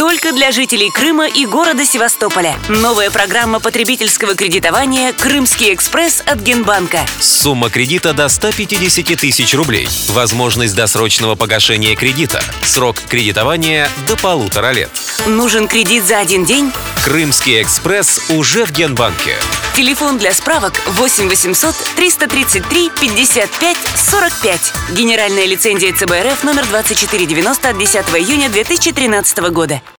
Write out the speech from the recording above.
только для жителей Крыма и города Севастополя. Новая программа потребительского кредитования «Крымский экспресс» от Генбанка. Сумма кредита до 150 тысяч рублей. Возможность досрочного погашения кредита. Срок кредитования до 1,5 лет. Нужен кредит за один день? Крымский экспресс уже в Генбанке. Телефон для справок 8 800 333 55 45. Генеральная лицензия ЦБ РФ номер 2490 от 10 июня 2013 года.